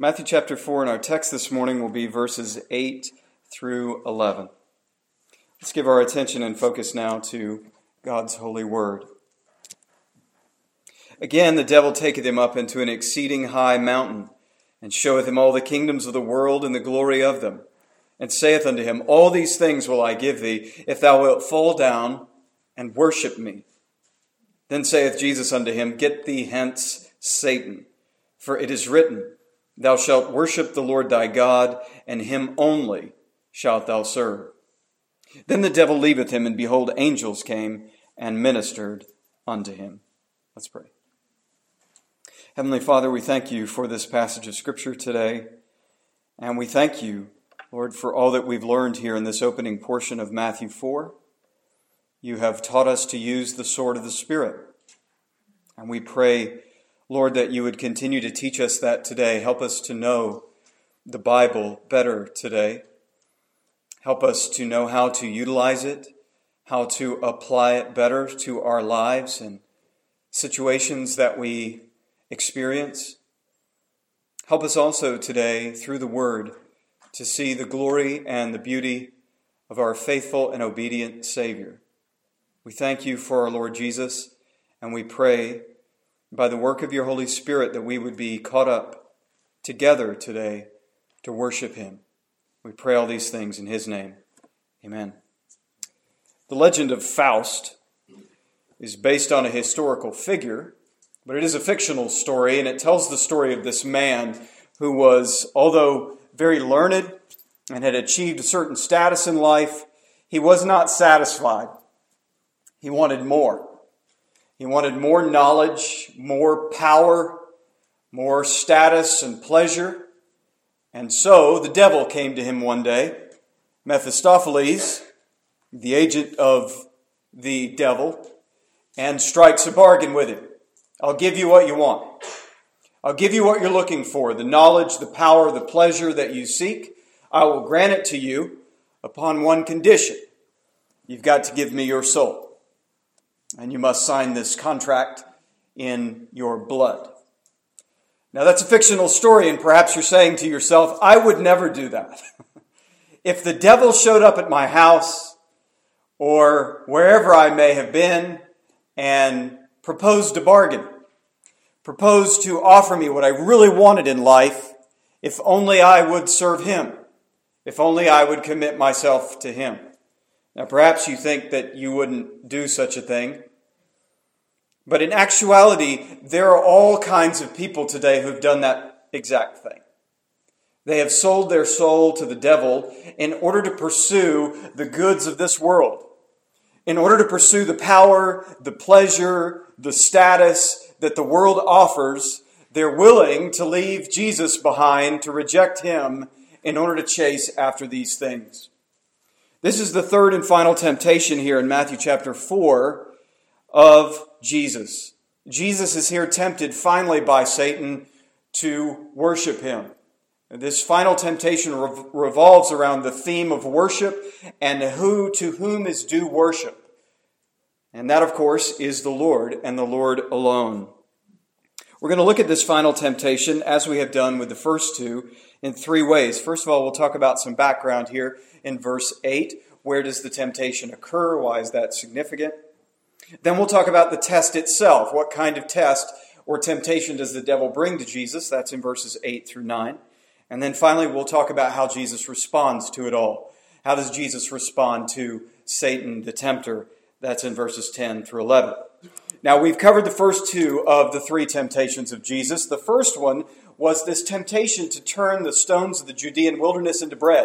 Matthew chapter 4, and our text this morning will be verses 8 through 11. Let's give our attention and focus now to God's holy word. Again, the devil taketh him up into an exceeding high mountain, and showeth him all the kingdoms of the world and the glory of them, and saith unto him, All these things will I give thee, if thou wilt fall down and worship me. Then saith Jesus unto him, Get thee hence, Satan, for it is written, Thou shalt worship the Lord thy God, and him only shalt thou serve. Then the devil leaveth him, and behold, angels came and ministered unto him. Let's pray. Heavenly Father, we thank you for this passage of Scripture today, and we thank you, Lord, for all that we've learned here in this opening portion of Matthew 4. You have taught us to use the sword of the Spirit, and we pray, Lord, that you would continue to teach us that today. Help us to know the Bible better today. Help us to know how to utilize it, how to apply it better to our lives and situations that we experience. Help us also today, through the Word, to see the glory and the beauty of our faithful and obedient Savior. We thank you for our Lord Jesus, and we pray by the work of your Holy Spirit that we would be caught up together today to worship him. We pray all these things in his name. Amen. The legend of Faust is based on a historical figure, but it is a fictional story, and it tells the story of this man who was, although very learned and had achieved a certain status in life, he was not satisfied. He wanted more. He wanted more knowledge, more power, more status and pleasure. And so the devil came to him one day, Mephistopheles, the agent of the devil, and strikes a bargain with him. I'll give you what you want. I'll give you what you're looking for, the knowledge, the power, the pleasure that you seek. I will grant it to you upon one condition. You've got to give me your soul. And you must sign this contract in your blood. Now that's a fictional story, and perhaps you're saying to yourself, I would never do that. If the devil showed up at my house or wherever I may have been and proposed a bargain, proposed to offer me what I really wanted in life, if only I would serve him, if only I would commit myself to him. Now, perhaps you think that you wouldn't do such a thing. But in actuality, there are all kinds of people today who've done that exact thing. They have sold their soul to the devil in order to pursue the goods of this world, in order to pursue the power, the pleasure, the status that the world offers. They're willing to leave Jesus behind, to reject him in order to chase after these things. This is the third and final temptation here in Matthew chapter 4 of Jesus. Jesus is here tempted finally by Satan to worship him. This final temptation revolves around the theme of worship and to whom is due worship. And that, of course, is the Lord and the Lord alone. We're going to look at this final temptation, as we have done with the first two, in three ways. First of all, we'll talk about some background here in verse 8. Where does the temptation occur? Why is that significant? Then we'll talk about the test itself. What kind of test or temptation does the devil bring to Jesus? That's in verses 8 through 9. And then finally, we'll talk about how Jesus responds to it all. How does Jesus respond to Satan, the tempter? That's in verses 10 through 11. Now, we've covered the first two of the three temptations of Jesus. The first one was this temptation to turn the stones of the Judean wilderness into bread,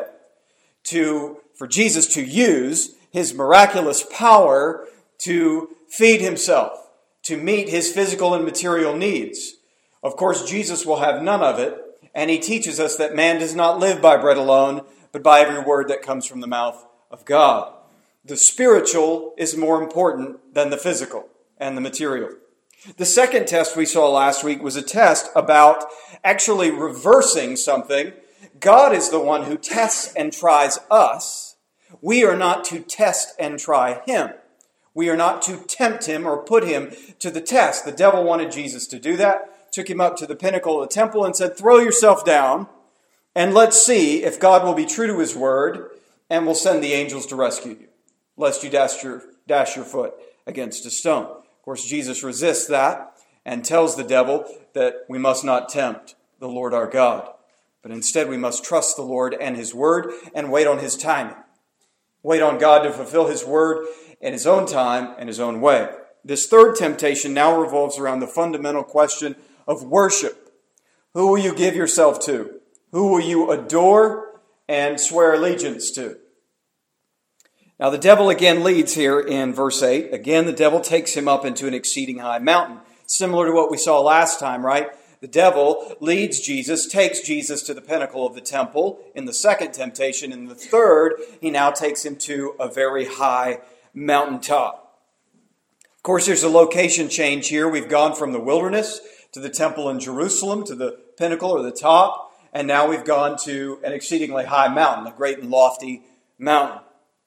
for Jesus to use his miraculous power to feed himself, to meet his physical and material needs. Of course, Jesus will have none of it, and he teaches us that man does not live by bread alone, but by every word that comes from the mouth of God. The spiritual is more important than the physical and the material. The second test we saw last week was a test about actually reversing something. God is the one who tests and tries us. We are not to test and try him. We are not to tempt him or put him to the test. The devil wanted Jesus to do that, took him up to the pinnacle of the temple and said, "Throw yourself down, and let's see if God will be true to his word and will send the angels to rescue you, lest you dash your foot against a stone." Of course, Jesus resists that and tells the devil that we must not tempt the Lord our God, but instead we must trust the Lord and his word and wait on his timing. Wait on God to fulfill his word in his own time and his own way. This third temptation now revolves around the fundamental question of worship. Who will you give yourself to? Who will you adore and swear allegiance to? Now the devil again leads here in verse 8. Again, the devil takes him up into an exceeding high mountain. Similar to what we saw last time, right? The devil leads Jesus, takes Jesus to the pinnacle of the temple in the second temptation. In the third, he now takes him to a very high mountaintop. Of course, there's a location change here. We've gone from the wilderness to the temple in Jerusalem, to the pinnacle or the top, and now we've gone to an exceedingly high mountain, a great and lofty mountain.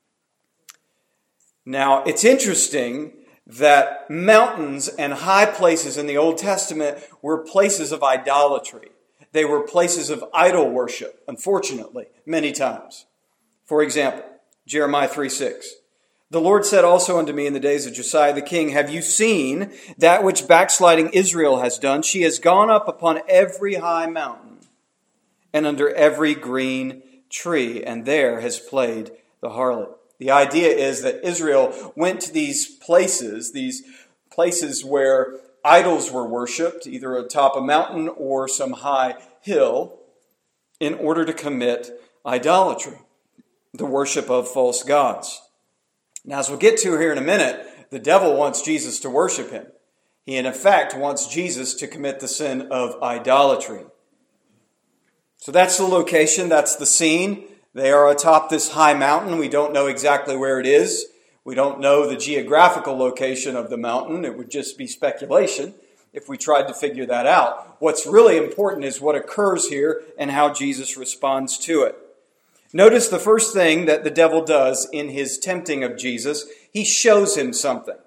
Now, it's interesting that mountains and high places in the Old Testament were places of idolatry. They were places of idol worship, unfortunately, many times. For example, Jeremiah 3:6. "The Lord said also unto me in the days of Josiah the king, Have you seen that which backsliding Israel has done? She has gone up upon every high mountain and under every green tree, and there has played the harlot." The idea is that Israel went to these places where idols were worshipped, either atop a mountain or some high hill, in order to commit idolatry, the worship of false gods. Now, as we'll get to here in a minute, the devil wants Jesus to worship him. He, in effect, wants Jesus to commit the sin of idolatry. So that's the location, that's the scene. They are atop this high mountain. We don't know exactly where it is. We don't know the geographical location of the mountain. It would just be speculation if we tried to figure that out. What's really important is what occurs here and how Jesus responds to it. Notice the first thing that the devil does in his tempting of Jesus. He shows him something.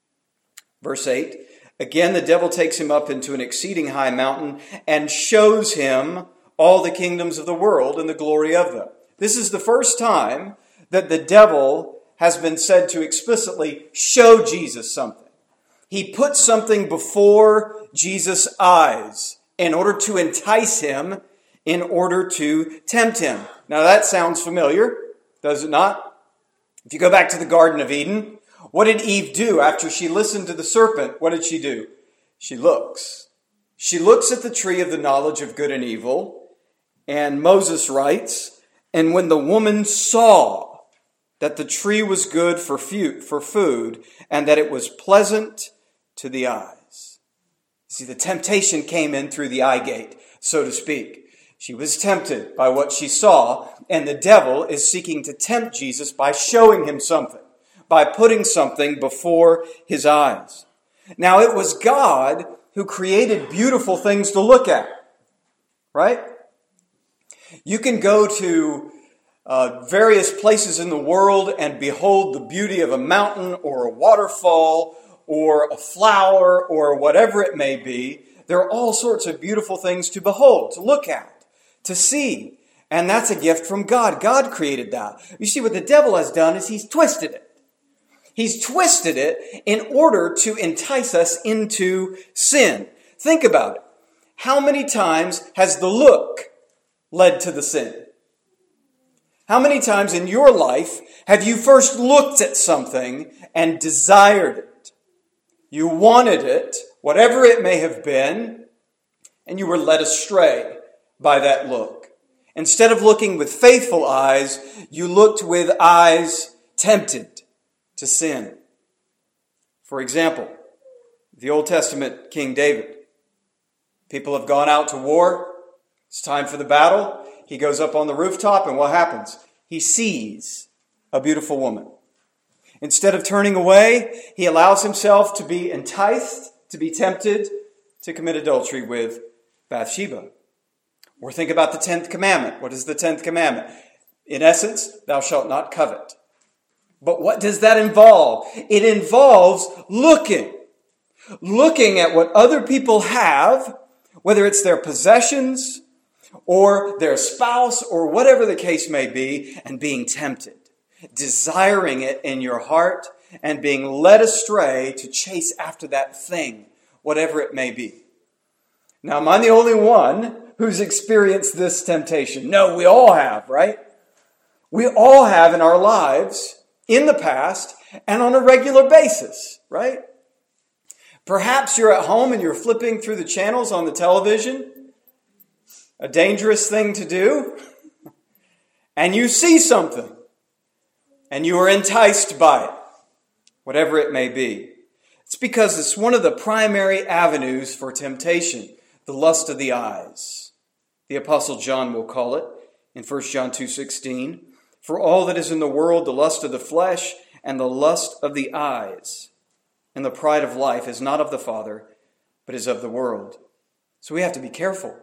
Verse 8, "Again, the devil takes him up into an exceeding high mountain and shows him all the kingdoms of the world and the glory of them." This is the first time that the devil has been said to explicitly show Jesus something. He puts something before Jesus' eyes in order to entice him, in order to tempt him. Now that sounds familiar, does it not? If you go back to the Garden of Eden, what did Eve do after she listened to the serpent? What did she do? She looks. She looks at the tree of the knowledge of good and evil, and Moses writes, "And when the woman saw that the tree was good for food, and that it was pleasant to the eyes." See, the temptation came in through the eye gate, so to speak. She was tempted by what she saw, and the devil is seeking to tempt Jesus by showing him something, by putting something before his eyes. Now, it was God who created beautiful things to look at, right? You can go to various places in the world and behold the beauty of a mountain or a waterfall or a flower or whatever it may be. There are all sorts of beautiful things to behold, to look at, to see. And that's a gift from God. God created that. You see, what the devil has done is he's twisted it. He's twisted it in order to entice us into sin. Think about it. How many times has the look led to the sin? How many times in your life have you first looked at something and desired it? You wanted it, whatever it may have been, and you were led astray by that look. Instead of looking with faithful eyes, you looked with eyes tempted to sin. For example, the Old Testament King David. People have gone out to war. It's time for the battle. He goes up on the rooftop, and what happens? He sees a beautiful woman. Instead of turning away, he allows himself to be enticed, to be tempted to commit adultery with Bathsheba. Or think about the 10th commandment. What is the 10th commandment? In essence, thou shalt not covet. But what does that involve? It involves looking at what other people have whether it's their possessions or their spouse or whatever the case may be, and being tempted, desiring it in your heart and being led astray to chase after that thing, whatever it may be. Now, am I the only one who's experienced this temptation? No, we all have, right? We all have in our lives in the past and on a regular basis, right? Perhaps you're at home and you're flipping through the channels on the television, a dangerous thing to do, and you see something and you are enticed by it, whatever it may be. It's because it's one of the primary avenues for temptation, the lust of the eyes. The Apostle John will call it in 1 John 2:16, "For all that is in the world, the lust of the flesh and the lust of the eyes, and the pride of life is not of the Father, but is of the world." So we have to be careful.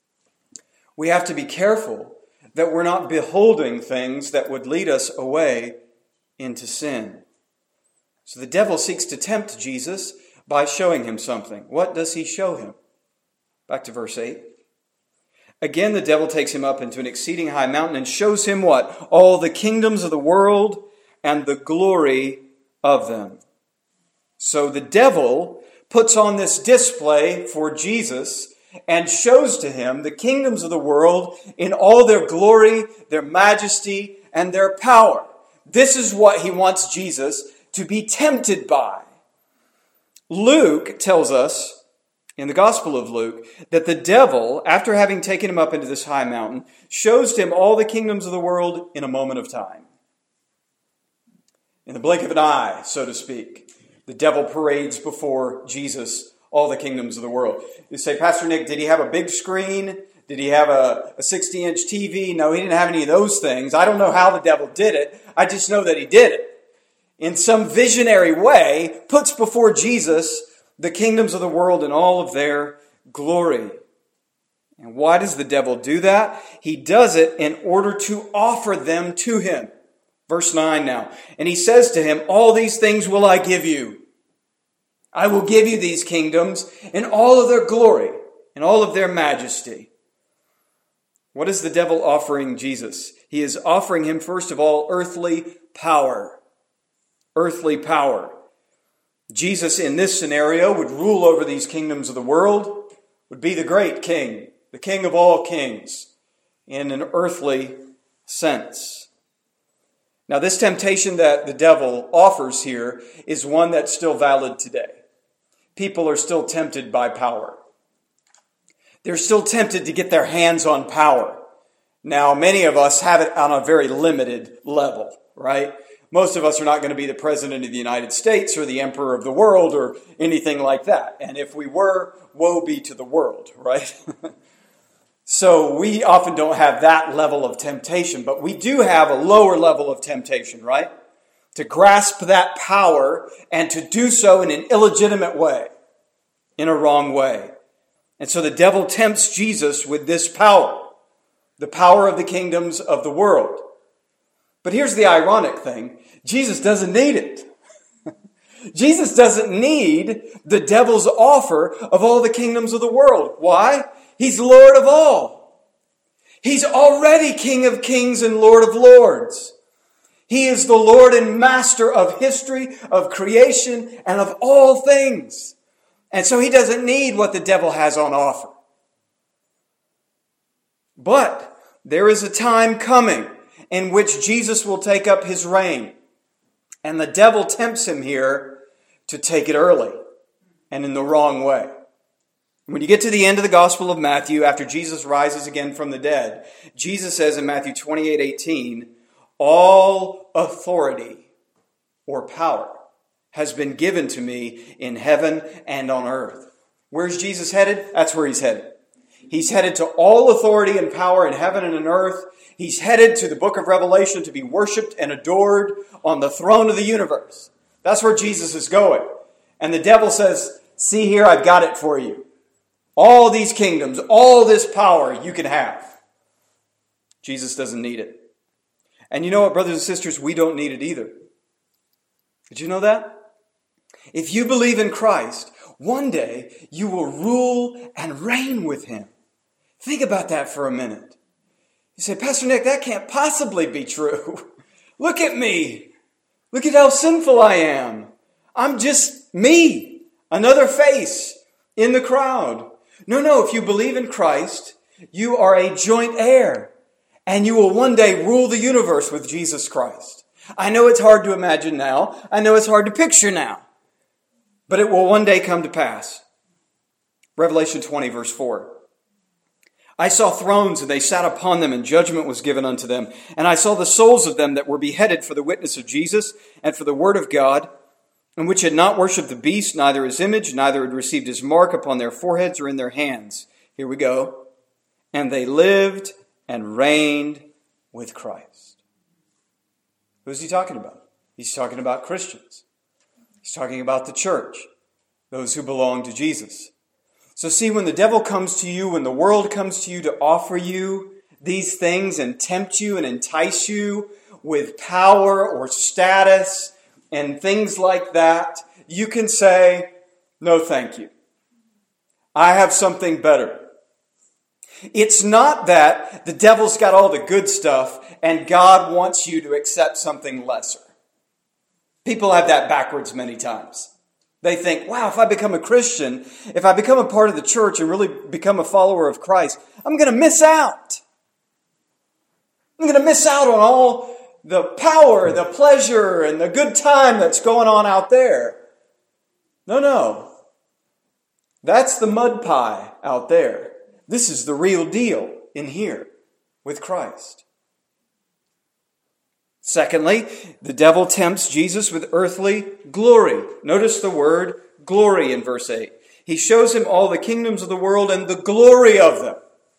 We have to be careful that we're not beholding things that would lead us away into sin. So the devil seeks to tempt Jesus by showing him something. What does he show him? Back to verse 8. Again, the devil takes him up into an exceeding high mountain and shows him what? All the kingdoms of the world and the glory of them. So the devil puts on this display for Jesus and shows to him the kingdoms of the world in all their glory, their majesty, and their power. This is what he wants Jesus to be tempted by. Luke tells us, in the Gospel of Luke, that the devil, after having taken him up into this high mountain, shows to him all the kingdoms of the world in a moment of time. In the blink of an eye, so to speak, the devil parades before Jesus all the kingdoms of the world. You say, Pastor Nick, did he have a big screen? Did he have a 60-inch TV? No, he didn't have any of those things. I don't know how the devil did it. I just know that he did it. In some visionary way, puts before Jesus the kingdoms of the world in all of their glory. And why does the devil do that? He does it in order to offer them to him. Verse 9 now. And he says to him, "All these things will I give you. I will give you these kingdoms in all of their glory, in all of their majesty." What is the devil offering Jesus? He is offering him, first of all, earthly power. Earthly power. Jesus, in this scenario, would rule over these kingdoms of the world, would be the great king, the king of all kings, in an earthly sense. Now, this temptation that the devil offers here is one that's still valid today. People are still tempted by power. They're still tempted to get their hands on power. Now, many of us have it on a very limited level, right? Most of us are not going to be the president of the United States or the emperor of the world or anything like that. And if we were, woe be to the world, right? So we often don't have that level of temptation, but we do have a lower level of temptation, right? To grasp that power and to do so in an illegitimate way, in a wrong way. And so the devil tempts Jesus with this power, the power of the kingdoms of the world. But here's the ironic thing. Jesus doesn't need it. Jesus doesn't need the devil's offer of all the kingdoms of the world. Why? He's Lord of all. He's already King of kings and Lord of lords. He is the Lord and Master of history, of creation, and of all things. And so he doesn't need what the devil has on offer. But there is a time coming in which Jesus will take up his reign. And the devil tempts him here to take it early and in the wrong way. When you get to the end of the Gospel of Matthew, after Jesus rises again from the dead, Jesus says in Matthew 28:18, "All authority or power has been given to me in heaven and on earth." Where's Jesus headed? That's where he's headed. He's headed to all authority and power in heaven and on earth. He's headed to the book of Revelation to be worshipped and adored on the throne of the universe. That's where Jesus is going. And the devil says, "See here, I've got it for you. All these kingdoms, all this power you can have." Jesus doesn't need it. And you know what, brothers and sisters? We don't need it either. Did you know that? If you believe in Christ, one day you will rule and reign with him. Think about that for a minute. You say, Pastor Nick, that can't possibly be true. Look at me. Look at how sinful I am. I'm just me, another face in the crowd. No, if you believe in Christ, you are a joint heir, and you will one day rule the universe with Jesus Christ. I know it's hard to imagine now. I know it's hard to picture now. But it will one day come to pass. Revelation 20, verse 4. I saw thrones, and they sat upon them, and judgment was given unto them. And I saw the souls of them that were beheaded for the witness of Jesus and for the word of God, and which had not worshipped the beast, neither his image, neither had received his mark upon their foreheads or in their hands. Here we go. And they lived and reigned with Christ. Who's he talking about? He's talking about Christians. He's talking about the church, those who belong to Jesus. So see, when the devil comes to you, when the world comes to you to offer you these things and tempt you and entice you with power or status and things like that, you can say, no, thank you. I have something better. It's not that the devil's got all the good stuff and God wants you to accept something lesser. People have that backwards many times. They think, wow, if I become a Christian, if I become a part of the church and really become a follower of Christ, I'm going to miss out. I'm going to miss out on all the power, the pleasure, and the good time that's going on out there. No. That's the mud pie out there. This is the real deal in here with Christ. Secondly, the devil tempts Jesus with earthly glory. Notice the word glory in verse 8. He shows him all the kingdoms of the world and the glory of them.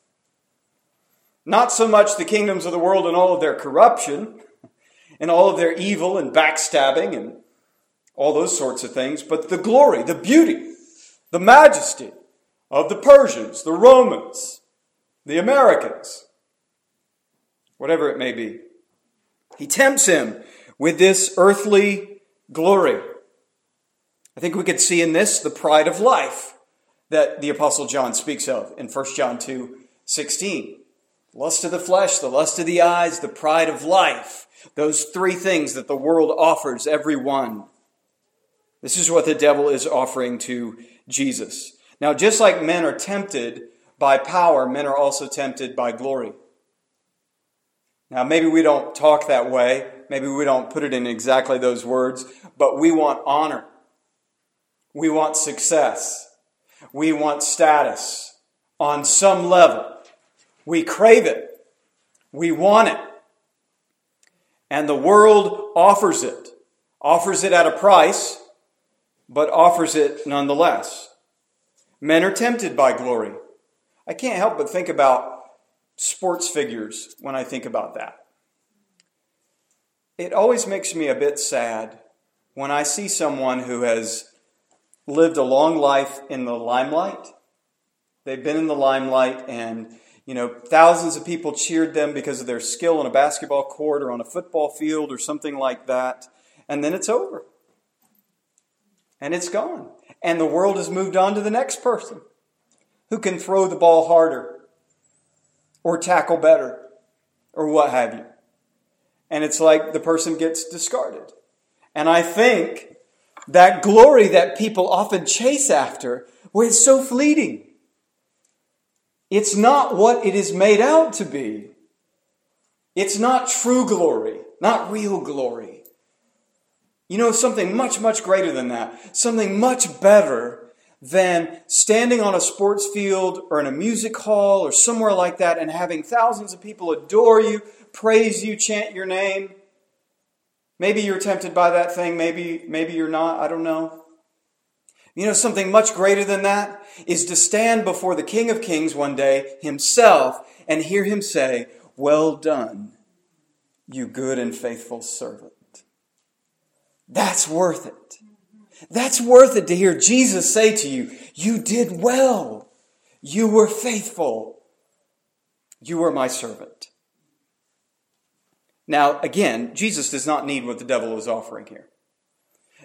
Not so much the kingdoms of the world and all of their corruption and all of their evil and backstabbing and all those sorts of things, but the glory, the beauty, the majesty of the Persians, the Romans, the Americans, whatever it may be. He tempts him with this earthly glory. I think we could see in this the pride of life that the Apostle John speaks of in 1 John 2:16. Lust of the flesh, the lust of the eyes, the pride of life. Those three things that the world offers everyone. This is what the devil is offering to Jesus. Now, just like men are tempted by power, men are also tempted by glory. Now, maybe we don't talk that way. Maybe we don't put it in exactly those words. But we want honor. We want success. We want status on some level. We crave it. We want it. And the world offers it. Offers it at a price, but offers it nonetheless. Men are tempted by glory. I can't help but think about sports figures when I think about that. It always makes me a bit sad when I see someone who has lived a long life in the limelight. They've been in the limelight and, thousands of people cheered them because of their skill on a basketball court or on a football field or something like that. And then it's over. And it's gone. And the world has moved on to the next person who can throw the ball harder or tackle better, or what have you. And it's like the person gets discarded. And I think that glory that people often chase after, well, it's so fleeting. It's not what it is made out to be. It's not true glory, not real glory. Something much, much greater than that. Something much better than standing on a sports field or in a music hall or somewhere like that and having thousands of people adore you, praise you, chant your name. Maybe you're tempted by that thing. Maybe you're not. I don't know. Something much greater than that is to stand before the King of Kings one day himself and hear him say, "Well done, you good and faithful servant." That's worth it. That's worth it to hear Jesus say to you, "You did well. You were faithful. You were my servant." Now, again, Jesus does not need what the devil is offering here.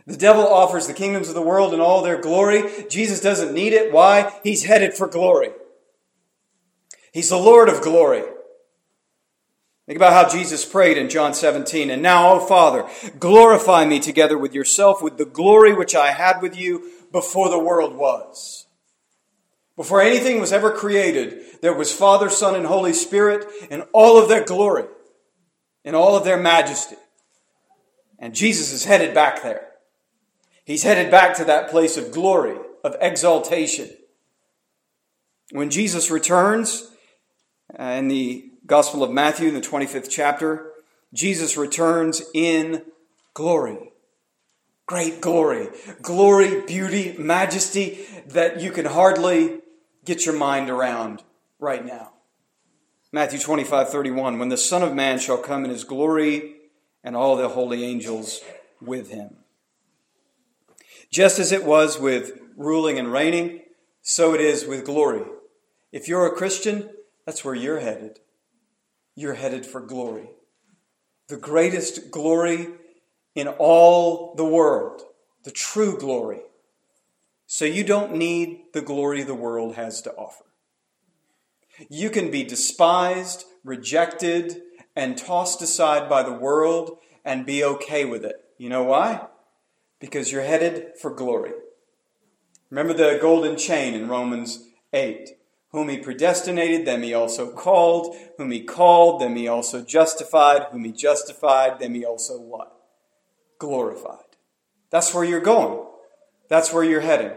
The devil offers the kingdoms of the world and all their glory. Jesus doesn't need it. Why? He's headed for glory. He's the Lord of glory. Think about how Jesus prayed in John 17. And now, O Father, glorify me together with yourself with the glory which I had with you before the world was. Before anything was ever created, there was Father, Son, and Holy Spirit in all of their glory, in all of their majesty. And Jesus is headed back there. He's headed back to that place of glory, of exaltation. When Jesus returns, in the Gospel of Matthew, in the 25th chapter, Jesus returns in glory. Great glory. Glory, beauty, majesty that you can hardly get your mind around right now. Matthew 25:31, when the Son of Man shall come in his glory and all the holy angels with him. Just as it was with ruling and reigning, so it is with glory. If you're a Christian, that's where you're headed. You're headed for glory. The greatest glory in all the world. The true glory. So you don't need the glory the world has to offer. You can be despised, rejected, and tossed aside by the world and be okay with it. You know why? Because you're headed for glory. Remember the golden chain in Romans 8. Whom he predestinated, them he also called. Whom he called, them he also justified. Whom he justified, them he also what? Glorified. That's where you're going. That's where you're heading.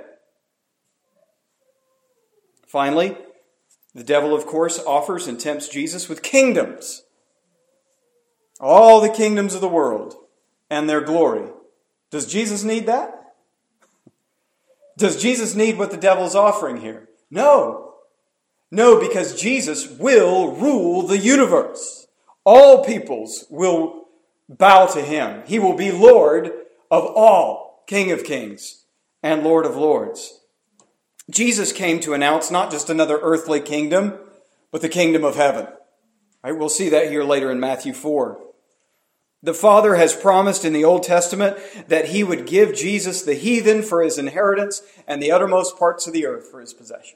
Finally, the devil, of course, offers and tempts Jesus with kingdoms. All the kingdoms of the world and their glory. Does Jesus need that? Does Jesus need what the devil's offering here? No. No, because Jesus will rule the universe. All peoples will bow to him. He will be Lord of all, King of kings and Lord of lords. Jesus came to announce not just another earthly kingdom, but the kingdom of heaven. Right? We'll see that here later in Matthew 4. The Father has promised in the Old Testament that he would give Jesus the heathen for his inheritance and the uttermost parts of the earth for his possession.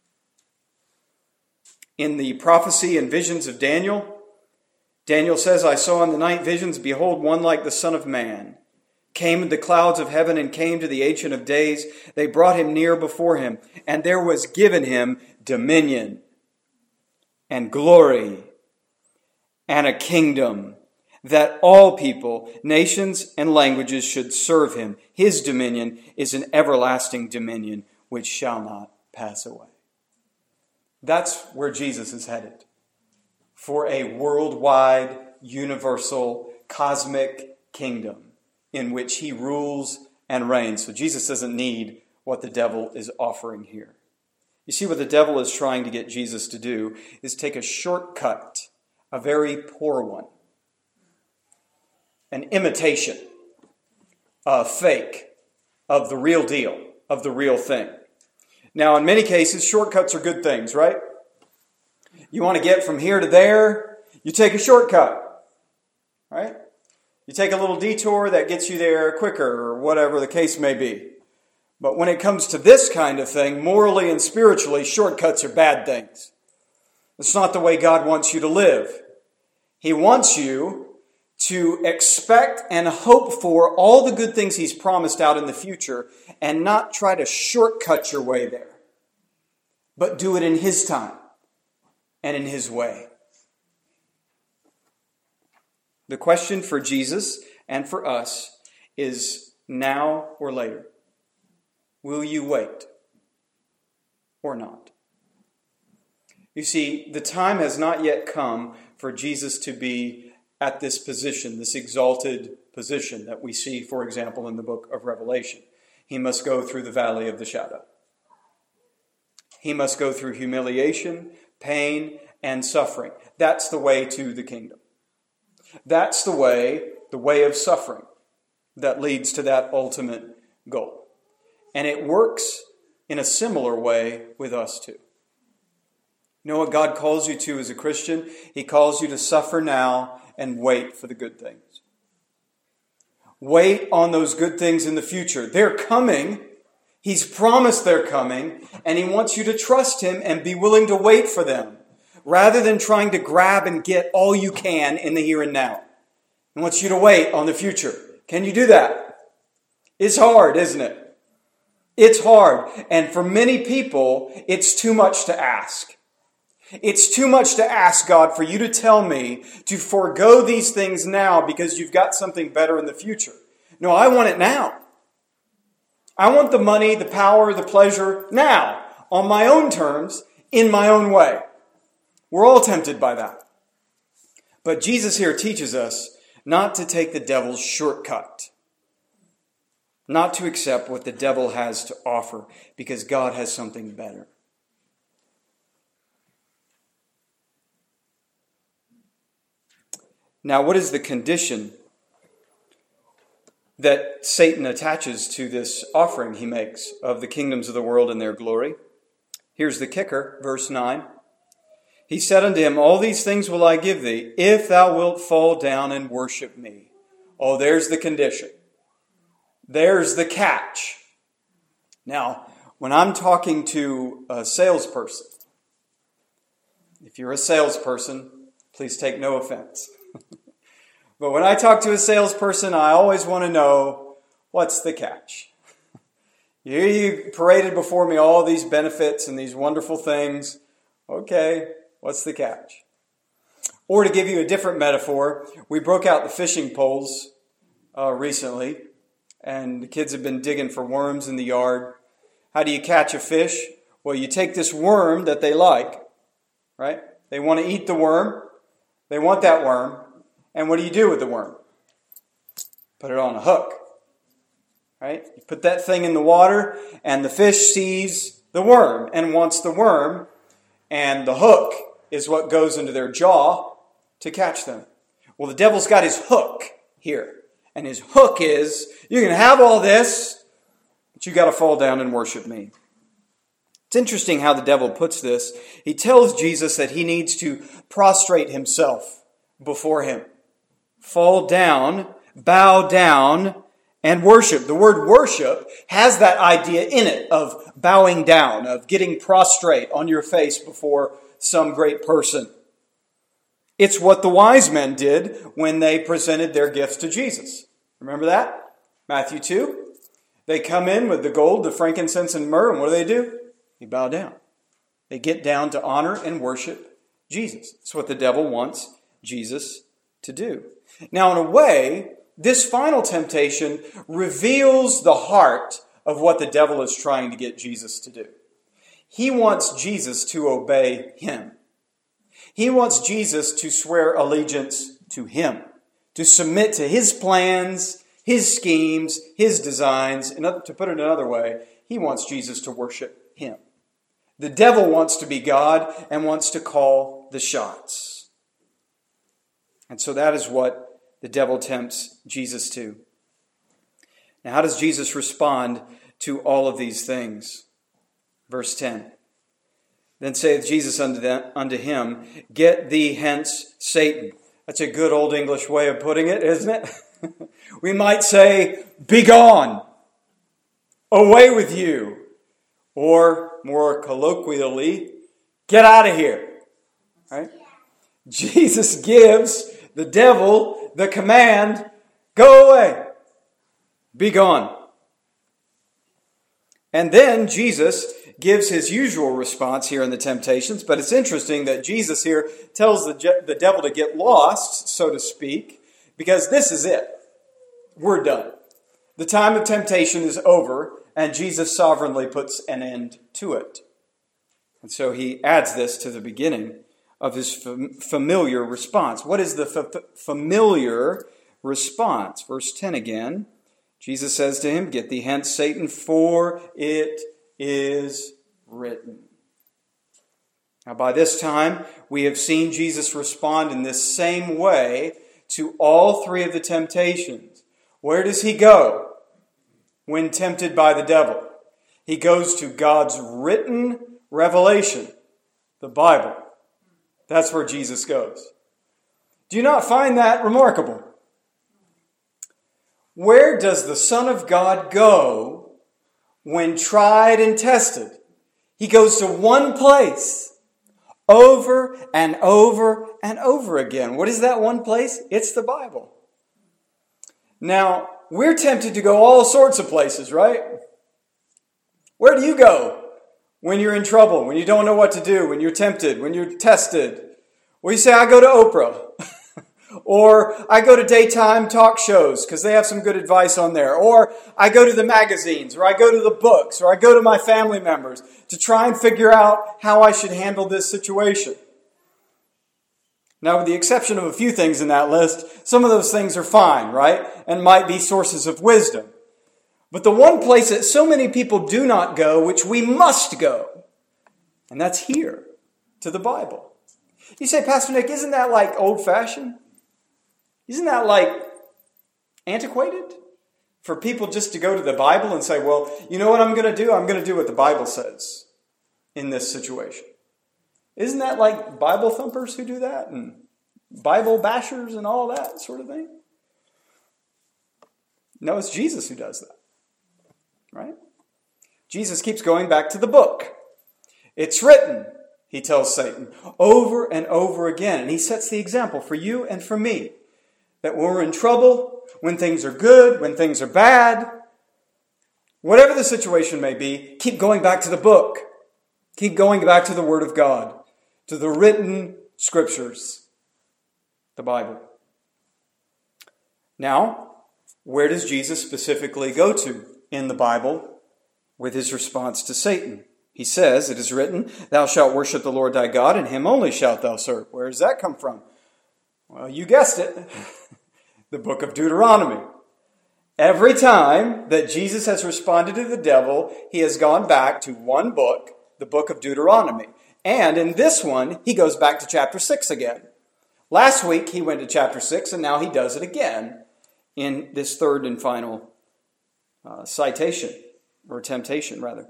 In the prophecy and visions of Daniel, Daniel says, I saw in the night visions, behold, one like the Son of Man, came in the clouds of heaven and came to the Ancient of Days. They brought him near before him, and there was given him dominion and glory and a kingdom, that all people, nations, and languages should serve him. His dominion is an everlasting dominion which shall not pass away. That's where Jesus is headed. For a worldwide, universal, cosmic kingdom in which he rules and reigns. So Jesus doesn't need what the devil is offering here. You see, what the devil is trying to get Jesus to do is take a shortcut, a very poor one, an imitation, a fake of the real deal, of the real thing. Now, in many cases, shortcuts are good things, right? You want to get from here to there, you take a shortcut, right? You take a little detour that gets you there quicker, or whatever the case may be. But when it comes to this kind of thing, morally and spiritually, shortcuts are bad things. It's not the way God wants you to live. He wants you to expect and hope for all the good things he's promised out in the future and not try to shortcut your way there, but do it in his time and in his way. The question for Jesus and for us is now or later. Will you wait or not? You see, the time has not yet come for Jesus to be at this position, this exalted position that we see, for example, in the book of Revelation. He must go through the valley of the shadow. He must go through humiliation, pain, and suffering. That's the way to the kingdom. That's the way of suffering that leads to that ultimate goal. And it works in a similar way with us too. You know what God calls you to as a Christian? He calls you to suffer now and wait for the good things. Wait on those good things in the future. They're coming. He's promised they're coming, and he wants you to trust him and be willing to wait for them, rather than trying to grab and get all you can in the here and now. He wants you to wait on the future. Can you do that? It's hard, isn't it? It's hard. And for many people, it's too much to ask. It's too much to ask God for you to tell me to forego these things now because you've got something better in the future. No, I want it now. I want the money, the power, the pleasure now, on my own terms, in my own way. We're all tempted by that. But Jesus here teaches us not to take the devil's shortcut, not to accept what the devil has to offer, because God has something better. Now, what is the condition that Satan attaches to this offering he makes of the kingdoms of the world and their glory? Here's the kicker, verse 9. He said unto him, all these things will I give thee, if thou wilt fall down and worship me. Oh, there's the condition. There's the catch. Now, when I'm talking to a salesperson, if you're a salesperson, please take no offense. But when I talk to a salesperson, I always want to know, what's the catch? You paraded before me all these benefits and these wonderful things. Okay, what's the catch? Or to give you a different metaphor, we broke out the fishing poles recently, and the kids have been digging for worms in the yard. How do you catch a fish? Well, you take this worm that they like, right? They want to eat the worm. They want that worm. And what do you do with the worm? Put it on a hook, right? You put that thing in the water, and the fish sees the worm and wants the worm, and the hook is what goes into their jaw to catch them. Well, the devil's got his hook here, and his hook is, you can have all this, but you got to fall down and worship me. It's interesting how the devil puts this. He tells Jesus that he needs to prostrate himself before him. Fall down, bow down, and worship. The word worship has that idea in it of bowing down, of getting prostrate on your face before some great person. It's what the wise men did when they presented their gifts to Jesus. Remember that? Matthew 2. They come in with the gold, the frankincense, and myrrh, and what do? They bow down. They get down to honor and worship Jesus. That's what the devil wants Jesus to do. Now, in a way, this final temptation reveals the heart of what the devil is trying to get Jesus to do. He wants Jesus to obey him. He wants Jesus to swear allegiance to him, to submit to his plans, his schemes, his designs. To put it another way, he wants Jesus to worship him. The devil wants to be God and wants to call the shots. And so that is what the devil tempts Jesus to. Now, how does Jesus respond to all of these things? Verse 10. Then saith Jesus unto him, get thee hence, Satan. That's a good old English way of putting it, isn't it? We might say, begone, away with you. Or more colloquially, get out of here. Right? Jesus gives the devil the command, go away, be gone. And then Jesus gives his usual response here in the temptations, but it's interesting that Jesus here tells the devil to get lost, so to speak, because this is it. We're done. The time of temptation is over, and Jesus sovereignly puts an end to it. And so he adds this to the beginning of his familiar response. What is the familiar response? Verse 10 again. Jesus says to him, get thee hence, Satan, for it is written. Now, by this time, we have seen Jesus respond in this same way to all three of the temptations. Where does he go when tempted by the devil? He goes to God's written revelation, the Bible. That's where Jesus goes. Do you not find that remarkable? Where does the Son of God go when tried and tested? He goes to one place over and over and over again. What is that one place? It's the Bible. Now, we're tempted to go all sorts of places, right? Where do you go when you're in trouble, when you don't know what to do, when you're tempted, when you're tested? Well, you say, I go to Oprah. Or I go to daytime talk shows because they have some good advice on there. Or I go to the magazines, or I go to the books, or I go to my family members to try and figure out how I should handle this situation. Now, with the exception of a few things in that list, some of those things are fine, right? And might be sources of wisdom. But the one place that so many people do not go, which we must go, and that's here, to the Bible. You say, Pastor Nick, isn't that like old-fashioned? Isn't that like antiquated? For people just to go to the Bible and say, well, you know what I'm going to do? I'm going to do what the Bible says in this situation. Isn't that like Bible thumpers who do that? And Bible bashers and all that sort of thing? No, it's Jesus who does that. Right? Jesus keeps going back to the book. It's written, he tells Satan, over and over again. And he sets the example for you and for me. That when we're in trouble, when things are good, when things are bad, whatever the situation may be, keep going back to the book. Keep going back to the Word of God, to the written Scriptures, the Bible. Now, where does Jesus specifically go to in the Bible with his response to Satan? He says, it is written, thou shalt worship the Lord thy God, and him only shalt thou serve. Where does that come from? Well, you guessed it. The book of Deuteronomy. Every time that Jesus has responded to the devil, he has gone back to one book, the book of Deuteronomy. And in this one, he goes back to chapter 6 again. Last week, he went to chapter 6, and now he does it again in this third and final citation, or temptation, rather.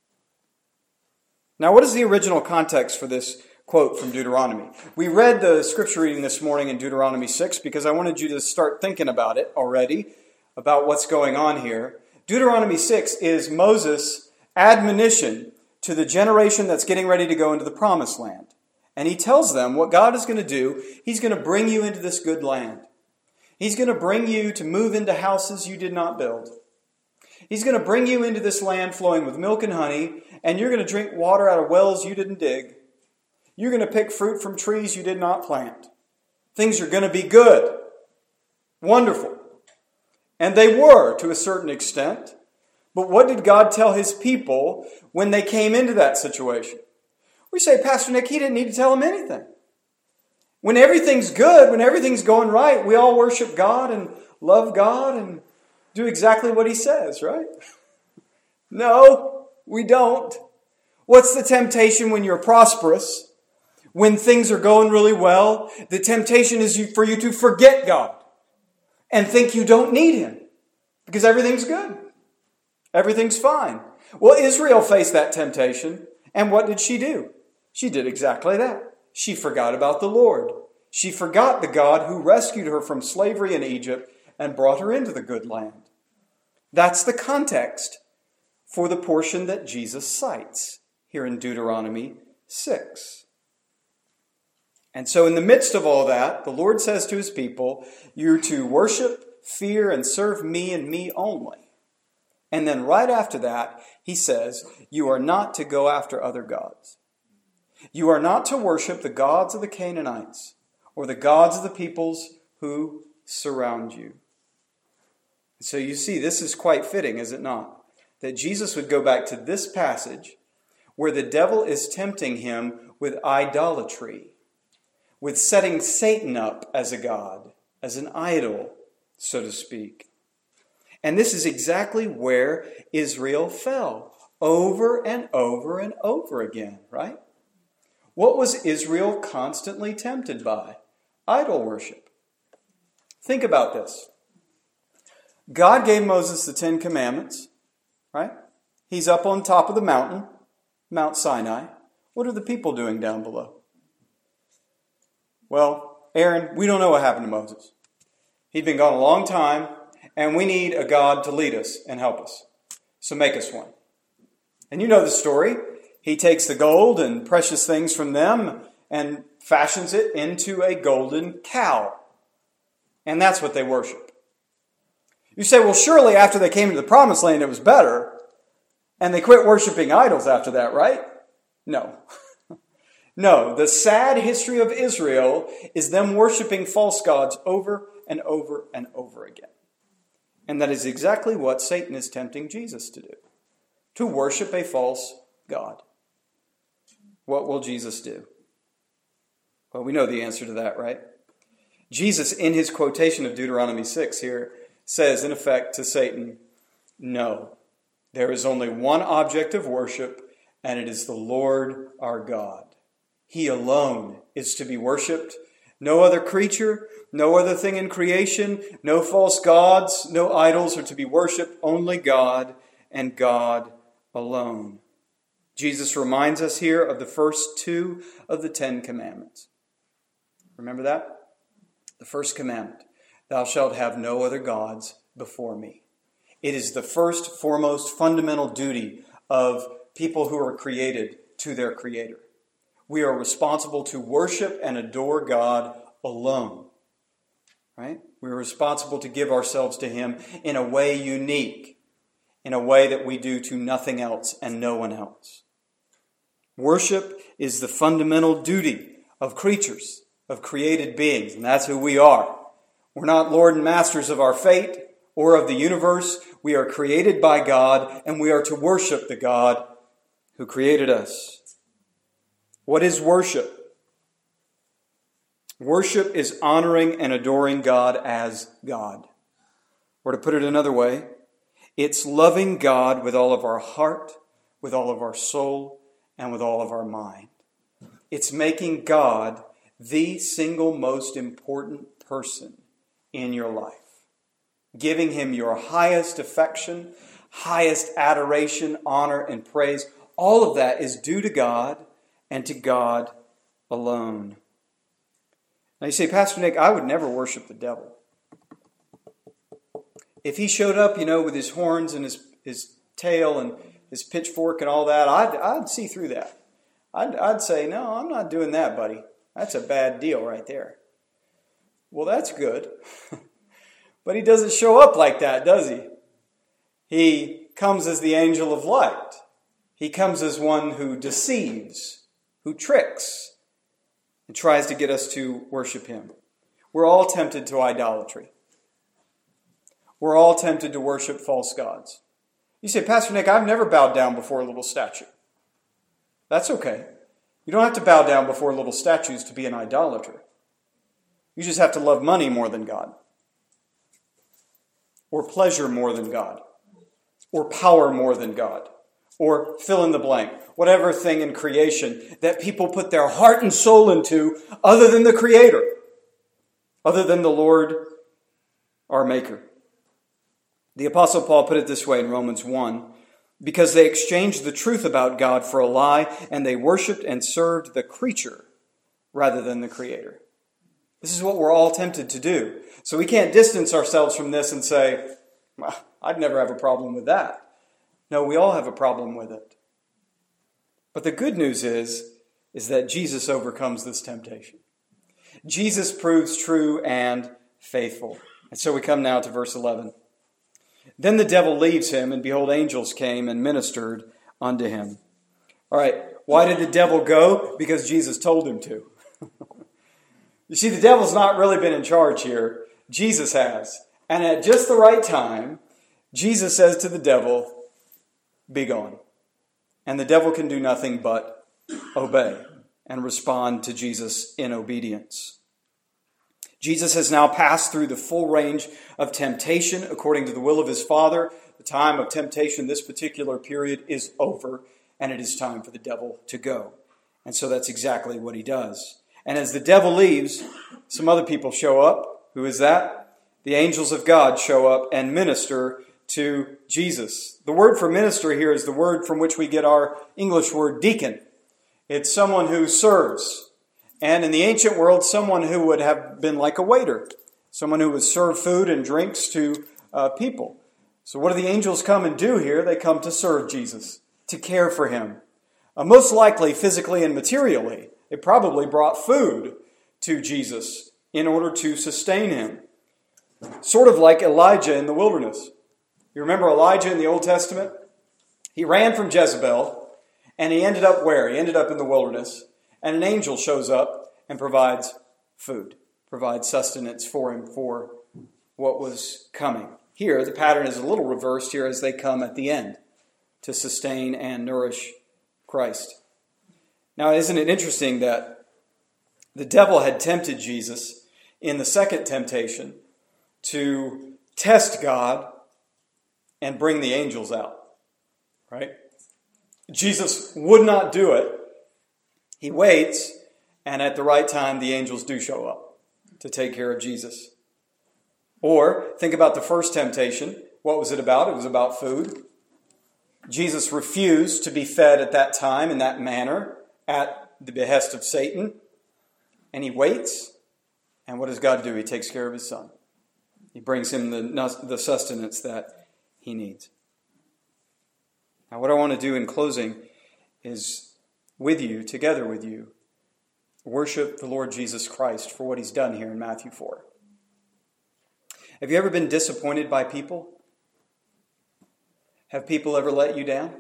Now, what is the original context for this quote from Deuteronomy? We read the scripture reading this morning in Deuteronomy 6 because I wanted you to start thinking about it already, about what's going on here. Deuteronomy 6 is Moses' admonition to the generation that's getting ready to go into the promised land. And he tells them what God is going to do. He's going to bring you into this good land. He's going to bring you to move into houses you did not build. He's going to bring you into this land flowing with milk and honey, and you're going to drink water out of wells you didn't dig. You're going to pick fruit from trees you did not plant. Things are going to be good. Wonderful. And they were to a certain extent. But what did God tell his people when they came into that situation? We say, Pastor Nick, he didn't need to tell them anything. When everything's good, when everything's going right, we all worship God and love God and do exactly what he says, right? No, we don't. What's the temptation when you're prosperous? When things are going really well, the temptation is for you to forget God and think you don't need him because everything's good. Everything's fine. Well, Israel faced that temptation, and what did she do? She did exactly that. She forgot about the Lord. She forgot the God who rescued her from slavery in Egypt and brought her into the good land. That's the context for the portion that Jesus cites here in Deuteronomy 6. And so in the midst of all that, the Lord says to his people, you're to worship, fear, and serve me and me only. And then right after that, he says, you are not to go after other gods. You are not to worship the gods of the Canaanites or the gods of the peoples who surround you. So you see, this is quite fitting, is it not? That Jesus would go back to this passage where the devil is tempting him with idolatry, with setting Satan up as a god, as an idol, so to speak. And this is exactly where Israel fell, over and over and over again, right? What was Israel constantly tempted by? Idol worship. Think about this. God gave Moses the 10 Commandments, right? He's up on top of the mountain, Mount Sinai. What are the people doing down below? Well, Aaron, we don't know what happened to Moses. He'd been gone a long time, and we need a God to lead us and help us. So make us one. And you know the story. He takes the gold and precious things from them and fashions it into a golden cow. And that's what they worship. You say, well, surely after they came to the promised land, it was better. And they quit worshiping idols after that, right? No. No, the sad history of Israel is them worshiping false gods over and over and over again. And that is exactly what Satan is tempting Jesus to do. To worship a false god. What will Jesus do? Well, we know the answer to that, right? Jesus, in his quotation of Deuteronomy 6 here, says, in effect, to Satan, no, there is only one object of worship, and it is the Lord our God. He alone is to be worshipped. No other creature, no other thing in creation, no false gods, no idols are to be worshipped, only God and God alone. Jesus reminds us here of the first two of the 10 commandments. Remember that? The first commandment, thou shalt have no other gods before me. It is the first, foremost, fundamental duty of people who are created to their Creator. We are responsible to worship and adore God alone. Right? We are responsible to give ourselves to Him in a way unique, in a way that we do to nothing else and no one else. Worship is the fundamental duty of creatures, of created beings, and that's who we are. We're not Lord and masters of our fate or of the universe. We are created by God, and we are to worship the God who created us. What is worship? Worship is honoring and adoring God as God. Or to put it another way, it's loving God with all of our heart, with all of our soul, and with all of our mind. It's making God the single most important person in your life. Giving Him your highest affection, highest adoration, honor, and praise. All of that is due to God and to God alone. Now you say, Pastor Nick, I would never worship the devil. If he showed up, with his horns and his tail and his pitchfork and all that, I'd see through that. I'd say, no, I'm not doing that, buddy. That's a bad deal right there. Well, that's good. But he doesn't show up like that, does he? He comes as the angel of light. He comes as one who deceives, who tricks, and tries to get us to worship him. We're all tempted to idolatry. We're all tempted to worship false gods. You say, Pastor Nick, I've never bowed down before a little statue. That's okay. You don't have to bow down before little statues to be an idolater. You just have to love money more than God. Or pleasure more than God. Or power more than God. Or fill in the blank. Whatever thing in creation that people put their heart and soul into other than the Creator. Other than the Lord, our Maker. The Apostle Paul put it this way in Romans 1. Because they exchanged the truth about God for a lie, and they worshipped and served the creature rather than the Creator. This is what we're all tempted to do. So we can't distance ourselves from this and say, well, I'd never have a problem with that. No, we all have a problem with it. But the good news is that Jesus overcomes this temptation. Jesus proves true and faithful. And so we come now to verse 11. Then the devil leaves him, and behold, angels came and ministered unto him. All right, why did the devil go? Because Jesus told him to. You see, the devil's not really been in charge here. Jesus has. And at just the right time, Jesus says to the devil, be gone. And the devil can do nothing but obey and respond to Jesus in obedience. Jesus has now passed through the full range of temptation according to the will of his Father. The time of temptation, this particular period, is over, and it is time for the devil to go. And so that's exactly what he does. And as the devil leaves, some other people show up. Who is that? The angels of God show up and minister to Jesus. The word for minister here is the word from which we get our English word deacon. It's someone who serves. And in the ancient world, someone who would have been like a waiter. Someone who would serve food and drinks to people. So what do the angels come and do here? They come to serve Jesus, to care for him. Most likely physically and materially. They probably brought food to Jesus in order to sustain him. Sort of like Elijah in the wilderness. You remember Elijah in the Old Testament? He ran from Jezebel, and he ended up where? He ended up in the wilderness, and an angel shows up and provides food, provides sustenance for him for what was coming. Here, the pattern is a little reversed here as they come at the end to sustain and nourish Christ. Now, isn't it interesting that the devil had tempted Jesus in the second temptation to test God and bring the angels out, right? Jesus would not do it. He waits, and at the right time, the angels do show up to take care of Jesus. Or think about the first temptation. What was it about? It was about food. Jesus refused to be fed at that time in that manner at the behest of Satan. And he waits. And what does God do? He takes care of his son. He brings him the sustenance that he needs. Now, what I want to do in closing is together with you, worship the Lord Jesus Christ for what he's done here in Matthew 4. Have you ever been disappointed by people? Have people ever let you down?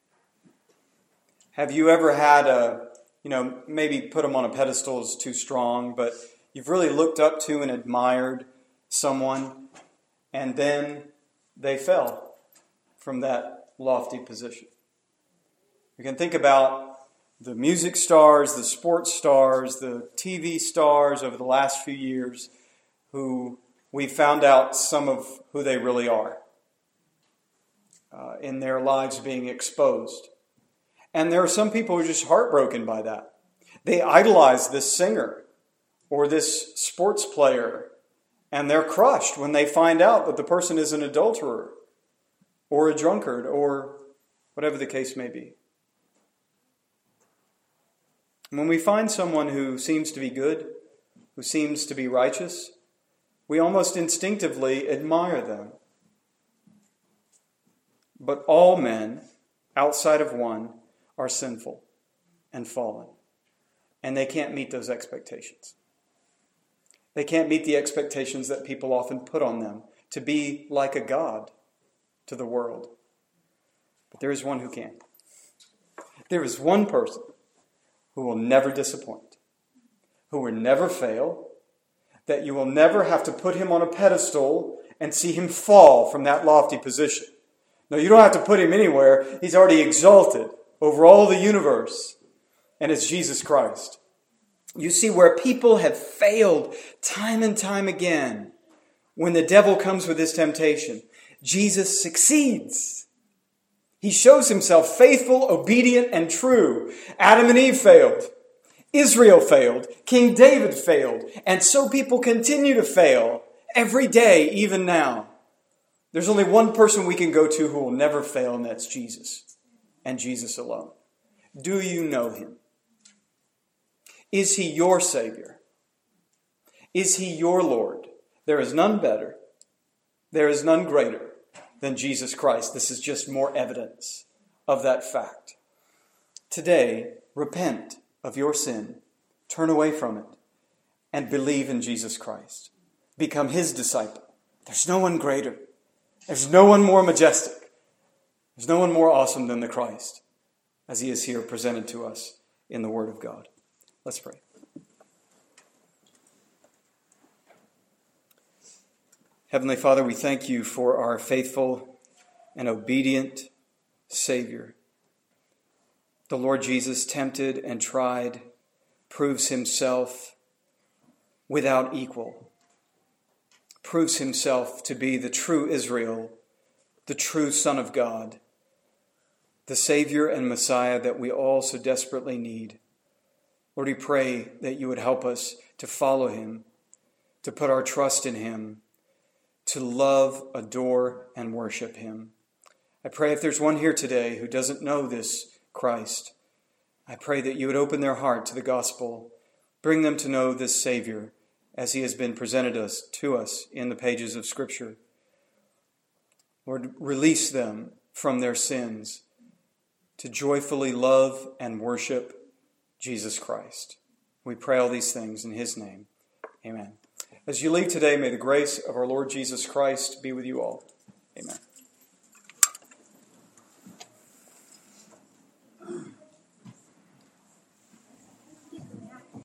Have you ever had maybe put them on a pedestal is too strong, but you've really looked up to and admired someone, and then they fell from that lofty position? You can think about the music stars, the sports stars, the TV stars over the last few years who we found out some of who they really are in their lives being exposed. And there are some people who are just heartbroken by that. They idolize this singer or this sports player, and they're crushed when they find out that the person is an adulterer or a drunkard or whatever the case may be. When we find someone who seems to be good, who seems to be righteous, we almost instinctively admire them. But all men, outside of one, are sinful and fallen. And they can't meet those expectations. They can't meet the expectations that people often put on them to be like a god to the world. But there is one who can. There is one person who will never disappoint, who will never fail, that you will never have to put him on a pedestal and see him fall from that lofty position. No, you don't have to put him anywhere. He's already exalted over all the universe, and it's Jesus Christ. You see, where people have failed time and time again, when the devil comes with his temptation, Jesus succeeds. He shows himself faithful, obedient, and true. Adam and Eve failed. Israel failed. King David failed. And so people continue to fail every day, even now. There's only one person we can go to who will never fail, and that's Jesus, and Jesus alone. Do you know him? Is he your Savior? Is he your Lord? There is none better. There is none greater than Jesus Christ. This is just more evidence of that fact. Today, repent of your sin, turn away from it, and believe in Jesus Christ. Become his disciple. There's no one greater. There's no one more majestic. There's no one more awesome than the Christ, as he is here presented to us in the Word of God. Let's pray. Heavenly Father, we thank you for our faithful and obedient Savior. The Lord Jesus, tempted and tried, proves himself without equal, proves himself to be the true Israel, the true Son of God, the Savior and Messiah that we all so desperately need. Lord, we pray that you would help us to follow him, to put our trust in him, to love, adore, and worship him. I pray if there's one here today who doesn't know this Christ, I pray that you would open their heart to the gospel, bring them to know this Savior as he has been presented to us in the pages of Scripture. Lord, release them from their sins to joyfully love and worship Jesus Christ. We pray all these things in his name. Amen. As you leave today, may the grace of our Lord Jesus Christ be with you all. Amen.